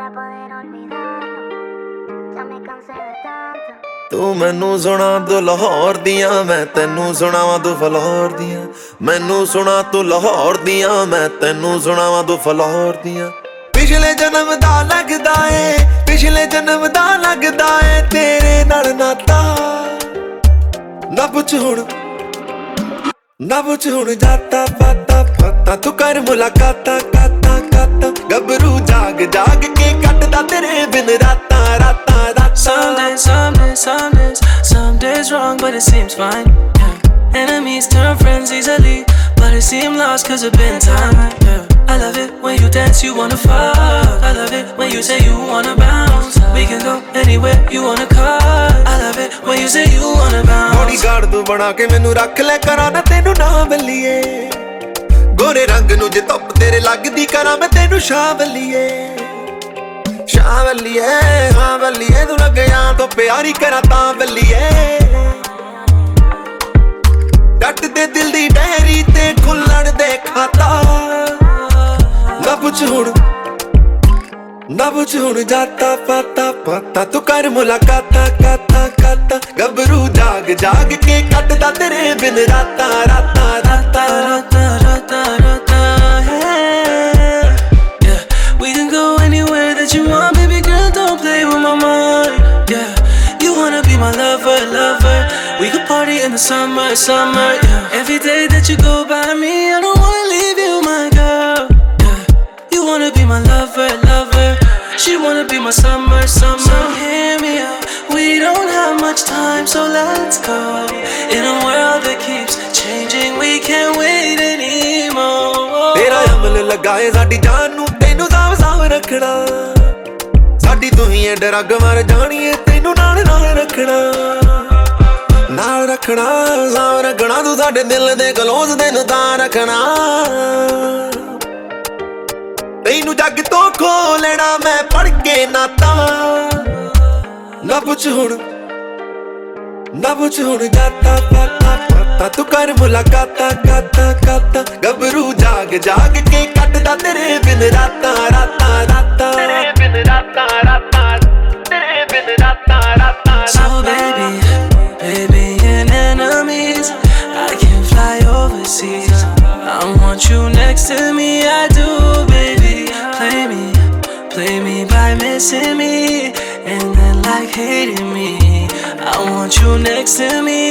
para poder olvidarlo. Ya me cansé de tanto. ਤੂੰ ਮੈਨੂੰ ਸੁਣਾ ਦੋ ਲਾਹੌਰ ਦੀਆਂ, ਮੈਂ ਤੈਨੂੰ ਸੁਣਾਵਾਂ ਤੂੰ ਫਲਾਹੌਰ ਦੀਆਂ। ਮੈਨੂੰ ਸੁਣਾ ਤੂੰ ਲਾਹੌਰ ਦੀਆਂ, ਮੈਂ ਤੈਨੂੰ ਸੁਣਾਵਾਂ ਤੂੰ ਫਲਾਹੌਰ ਦੀਆਂ। ਪਿਛਲੇ ਜਨਮ ਦਾ ਲੱਗਦਾ ਏ, ਪਿਛਲੇ ਜਨਮ ਦਾ ਲੱਗਦਾ ਏ ਤੇਰੇ ਨਾਲ ਨਾਤਾ। ਨਾ ਪੁੱਛ ਹੁਣ, ਨਾ ਪੁੱਛ ਹੁਣ ਜਾਤਾ ਪਾਤਾ ਪਾਤਾ, ਤੂੰ ਕਰ ਮੁਲਾਕਾਤਾਂ ਕਾਤਾ ਕਾਤਾ। ਗੱਭਰੂ ਜਾਗ ਜਾਗ ਕੇ ਕੱਟਦਾ ਤੇਰੇ ਬਿਨ ਰਾਤਾਂ ਰਾਤਾਂ ਰਾਤਾਂ। Some days wrong but it seems fine, yeah. Enemies turn friends easily, but it seems lost cause it's been time, yeah. I love it when you dance, you wanna fuck. I love it when you say you wanna bounce. We can go anywhere you wanna cut. I love it when you say you wanna bounce. Bodyguard ਤੂੰ ਬਣਾ ਕੇ ਮੈਨੂੰ ਰੱਖ ਲੈ, ਕਰਾਂ ਨਾ ਤੈਨੂੰ ਨਾ ਬੱਲੀਏ। ਗੋਰੇ ਰੰਗ ਨੂੰ ਜੇ ਧੁੱਪ ਤੇਰੇ ਲੱਗਦੀ, ਕਰਾਂ ਮੈਂ ਤੈਨੂੰ ਸ਼ਾਹ ਬੱਲੀਏ। ਸ਼ਾਹ ਬੱਲੀਏ, ਹਾਂ ਬੱਲੀਏ, ਤੂੰ ਲੱਗਿਆ ਤੋਂ ਪਿਆਰੀ ਕਰਾਂ ਤਾਂ ਬੱਲੀਏ। ਜੱਟ ਦੇ ਦਿਲ ਦੀ ਡੈਰੀ ਤੇ ਖੁੱਲਣ ਦੇ ਖਾਤਾ। ਨਾ ਪੁੱਛ ਹੁਣ, ਨਾ ਪੁੱਛ ਹੁਣ ਜਾਤਾ ਪਾਤਾ ਪਾਤਾ, ਤੂੰ ਕਰ ਮੁਲਾਕਾਤਾਂ ਕਾਤਾ ਕਾਤਾ। ਗੱਭਰੂ ਜਾਗ ਜਾਗ ਕੇ ਕੱਟਦਾ ਤੇਰੇ ਬਿਨ ਰਾਤਾਂ ਰਾਤਾਂ ਰਾਤਾਂ ਰਾਤਾਂ ਰਾਤਾਂ ਰਾਤਾਂ। Yeah, we can go anywhere that you want, baby girl, don't play with my mind. Yeah, you wanna be my lover, lover. We could party in the summer, summer, yeah. Every day that you go by me, I don't wanna leave you, my girl. Yeah, you wanna be my lover, lover. She wanna be my summer, summer. So hear me out, we don't have much time, so let's go. In a world that keeps changing, we can't wait anymore. ਤੇਰਾ ਅਮਲ ਲਗਾਏ ਸਾਡੀ ਜਾਨ ਨੂੰ, ਤੈਨੂੰ ਸਾਂਭ ਸਾਂਭ ਰੱਖਣਾ। ਸਾਡੀ ਤੂੰ ਹੀ ਡਰਗ ਮਰ ਜਾਣੀਏ, ਤੈਨੂੰ ਨਾਲ ਨਾਲ ਰੱਖਣਾ। ਨਾਲ ਰੱਖਣਾ, ਸਾਂਭ ਰੱਖਣਾ, ਤੂੰ ਸਾਡੇ ਦਿਲ ਦੇ ਕਲੋਜ਼ ਤੈਨੂੰ ਤਾਂ ਰੱਖਣਾ। ਤੈਨੂੰ ਜੱਗ ਤੋਂ ਖੋ ਲੈਣਾ ਮੈਂ ਪੜ ਕੇ ਨਾਤਾ। ਨਾ ਪੁੱਛ ਹੁਣ, ਨਾ ਪੁੱਛ ਹੁਣ ਜਾਤਾ ਪਾਤਾ ਪਾਤਾ, ਤੂੰ ਕਰ ਮੁਲਾਕਾਤਾਂ ਕਾਤਾ ਕਾਤਾ। ਗੱਭਰੂ ਜਾਗ ਜਾਗ ਕੇ ਕੱਟਦਾ ਤੇਰੇ ਬਿਨ ਰਾਤਾਂ ਰਾਤਾਂ ਰਾਤਾਂ, ਤੇਰੇ ਬਿਨ ਰਾਤਾਂ ਰਾਤਾਂ, ਤੇਰੇ ਬਿਨ ਰਾਤਾਂ ਰਾਤਾਂ। So baby, baby and enemies, I can fly overseas. I want you next to me, I do, baby. Play me by missing me, and then like hating me. I want you next to me,